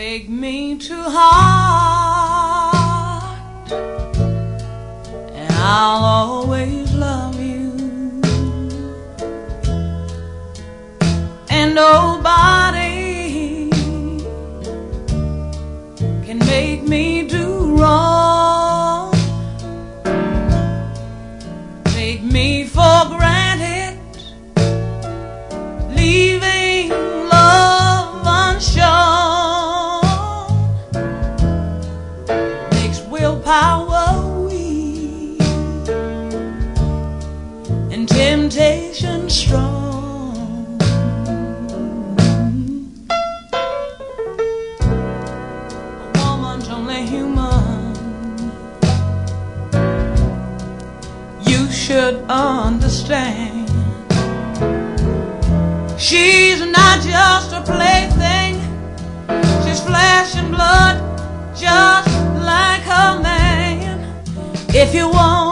Take me to heart, and I'll always love you. And nobody can make me do wrong. Take me for granted, leaving love unshown. Makes willpower weak and temptation strong. A woman's only human. You should understand. She's not just a plaything. She's flesh and blood, just like her man. If you want